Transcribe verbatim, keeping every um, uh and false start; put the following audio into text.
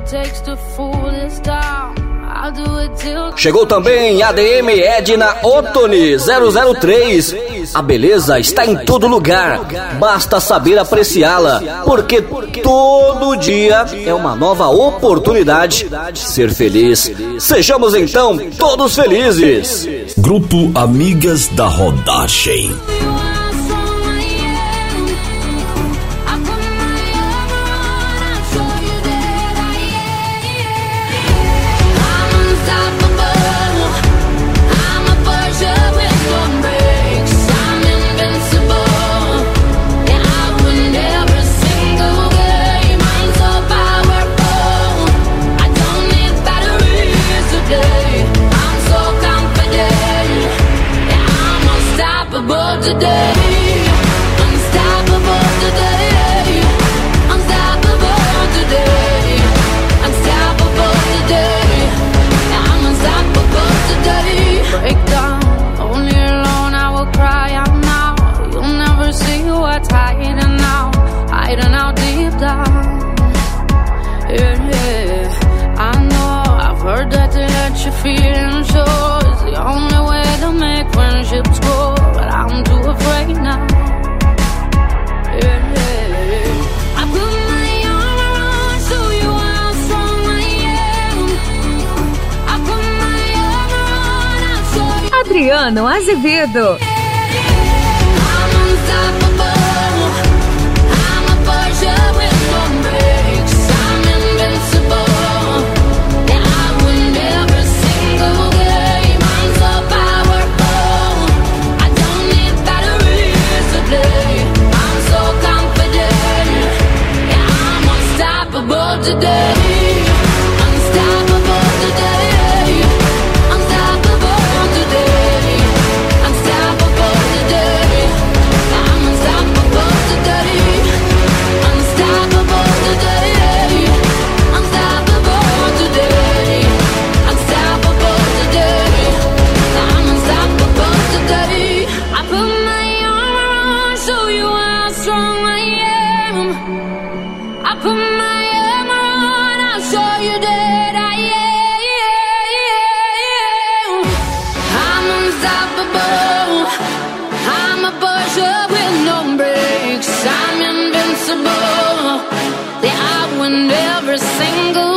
Chegou também a D M Edna Ottoni zero zero três. A beleza está em todo lugar, basta saber apreciá-la, porque todo dia é uma nova oportunidade de ser feliz. Sejamos então todos felizes. Grupo Amigas da Rodagem. Feeling sure is the only way to make friendships grow, but I'm too afraid now. Yeah, yeah. I put my arm around, show you how strong I am. I put my arm around, I'll show you. Adriano Azevedo. I'm unstoppable. I'm a Porsche with no brakes. I'm invincible. Today, unstoppable today, unstoppable today, unstoppable today, I'm unstoppable today, unstoppable today, unstoppable today, unstoppable today, I'm unstoppable today. I put my arm around, show you how strong I am. I put my show you that I am. I'm unstoppable. I'm a Porsche with no brakes. I'm invincible. Yeah, I win every single